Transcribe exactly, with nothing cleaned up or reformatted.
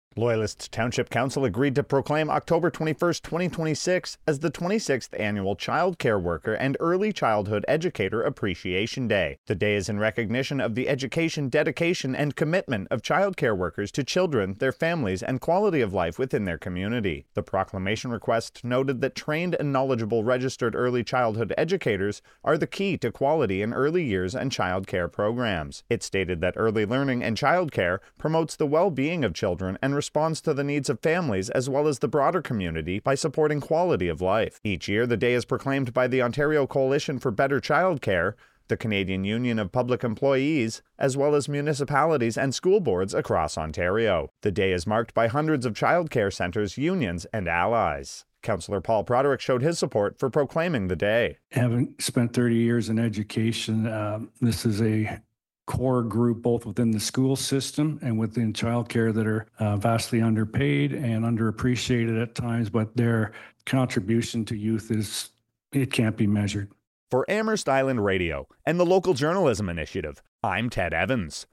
Loyalist Township Council agreed to proclaim October twenty-first, twenty twenty-six as the twenty-sixth Annual Child Care Worker and Early Childhood Educator Appreciation Day. The day is in recognition of the education, dedication, and commitment of child care workers to children, their families, and quality of life within their community. The proclamation request noted that trained and knowledgeable registered early childhood educators are the key to quality in early years and child care programs. It stated that early learning and child care promotes the well-being of children and responds to the needs of families as well as the broader community by supporting quality of life. Each year, the day is proclaimed by the Ontario Coalition for Better Childcare, the Canadian Union of Public Employees, as well as municipalities and school boards across Ontario. The day is marked by hundreds of childcare centres, unions, and allies. Councillor Paul Broderick showed his support for proclaiming the day. Having spent thirty years in education, um, this is a core group both within the school system and within childcare that are uh, vastly underpaid and underappreciated at times, but their contribution to youth is, it can't be measured. For Amherst Island Radio and the Local Journalism Initiative, I'm Ted Evans.